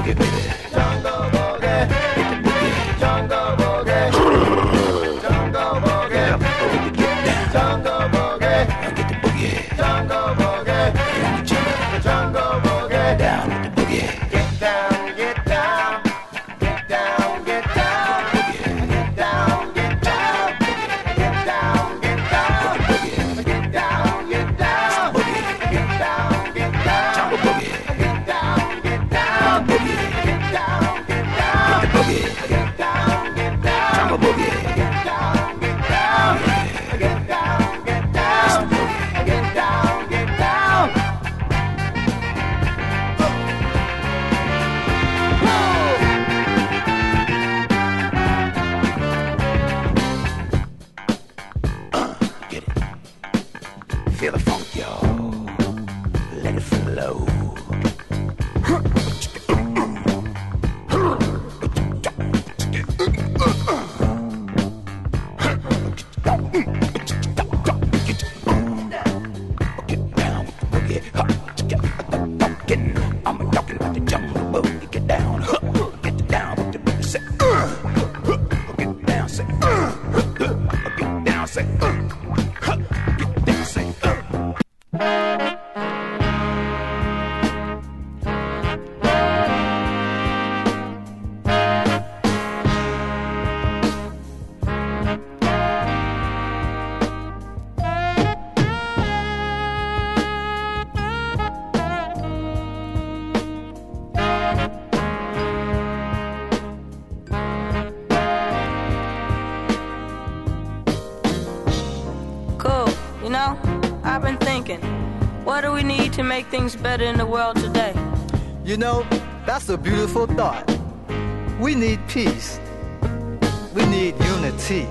To make things better in the world today. You know, that's a beautiful thought. We need peace. We need unity.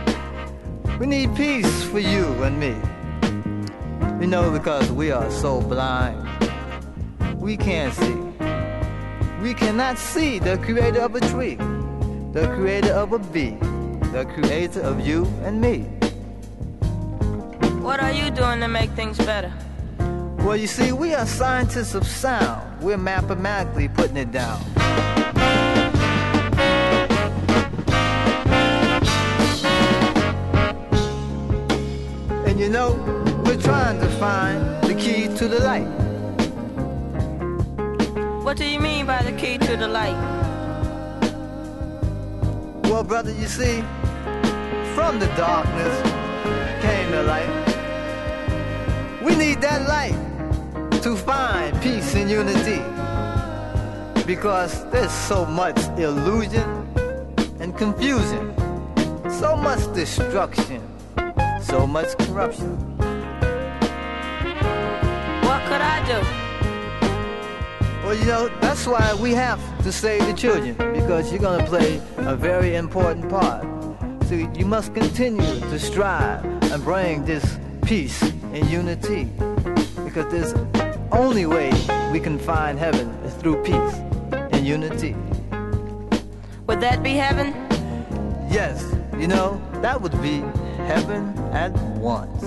We need peace for you and me. You know, because we are so blind. We can't see. We cannot see the creator of a tree, the creator of a bee, the creator of you and me. What are you doing to make things better? Well, you see, we are scientists of sound. We're mathematically putting it down. And you know, we're trying to find the key to the light. What do you mean by the key to the light? Well, brother, you see, from the darkness came the light. We need that light to find peace and unity, because there's so much illusion and confusion, so much destruction, so much corruption. What could I do? Well, you know, that's why we have to save the children, because you're going to play a very important part. So you must continue to strive and bring this peace and unity, because there's only way we can find heaven is through peace and unity. Would that be heaven? Yes, you know, that would be heaven at once.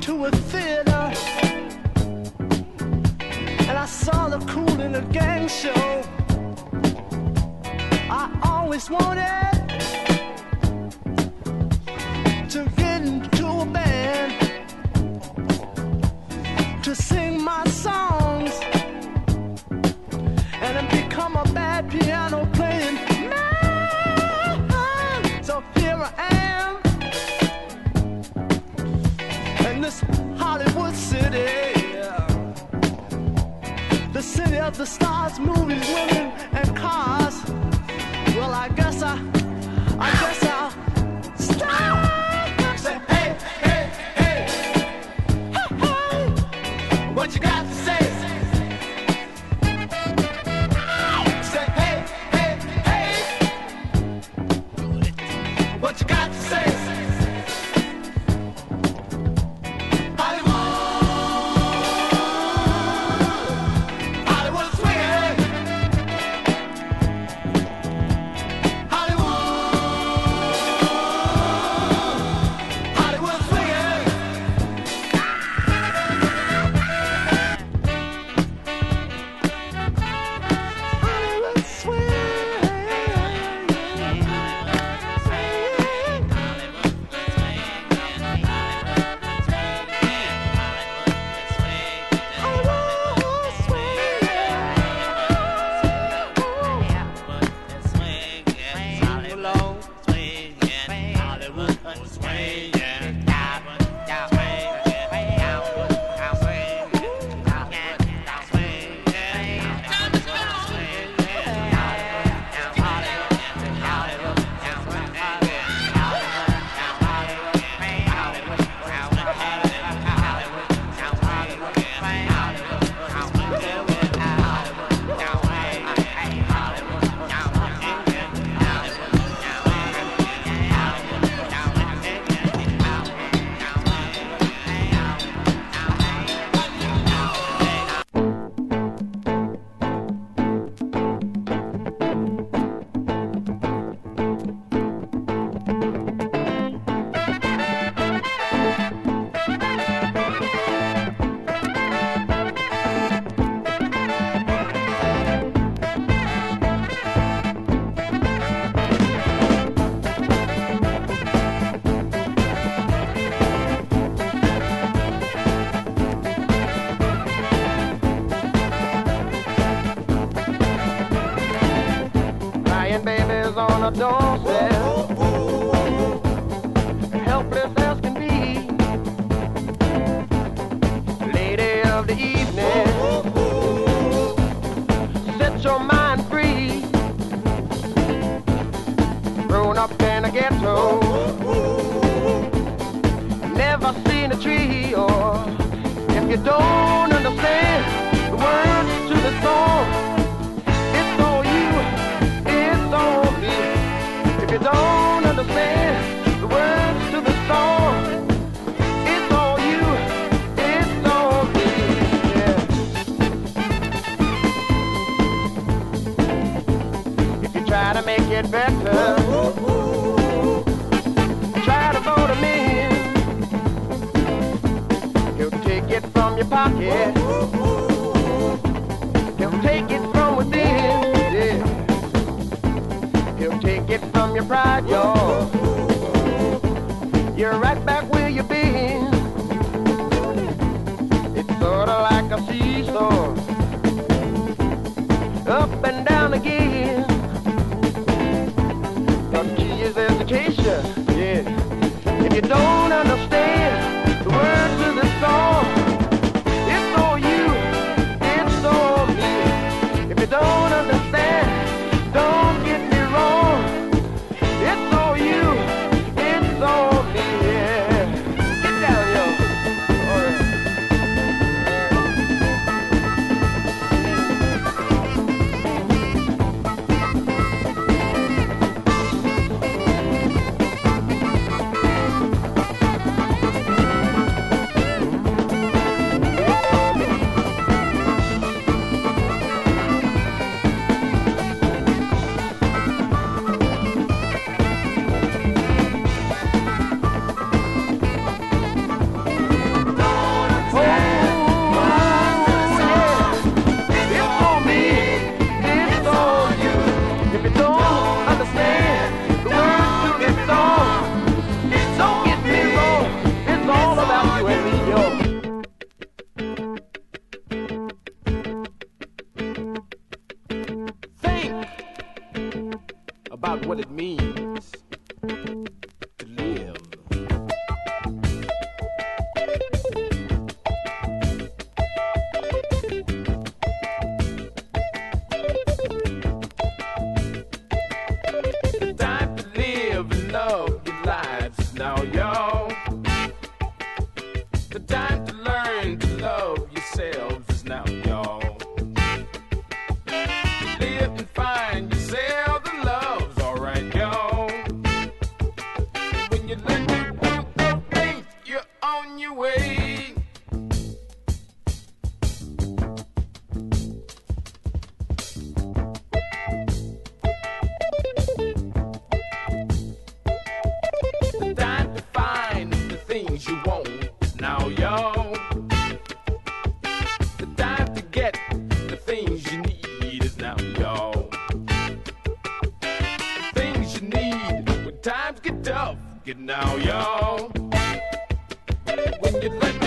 to a theater and I saw the Kool in a Gang show. I always wanted to get into a band to sing my songs and then become a bad piano playing man. So here I am in this Hollywood city, the city of the stars, movies, women, and cars. Well, I guess I'll stop. Say, hey, hey, hey, hey, hey, what you got to say? Say, hey, hey, hey, what you got to say? Doorstep, helpless as can be, lady of the evening, set your mind free, grown up in a ghetto, never seen a tree, or if you don't understand the words to the song, it's all you, it's all me. If you don't understand the words to the song, it's all you, it's all me, yeah. If you try to make it better, try to vote him in. He'll take it from your pocket, he'll take it from within, yeah. He'll take it from your pride, y'all. You're right back where you've been. It's sorta like a seesaw, up and down again. The key is education, yeah. If you don't understand the words of the song, it's all you, it's all me. If you don't understand, don't get me wrong, it's all you, it's all me, yeah. Get down, yo. All right. on your way. The time to find the things you want is now, y'all. The time to get the things you need is now, y'all. The things you need when times get tough, get now, y'all. When you let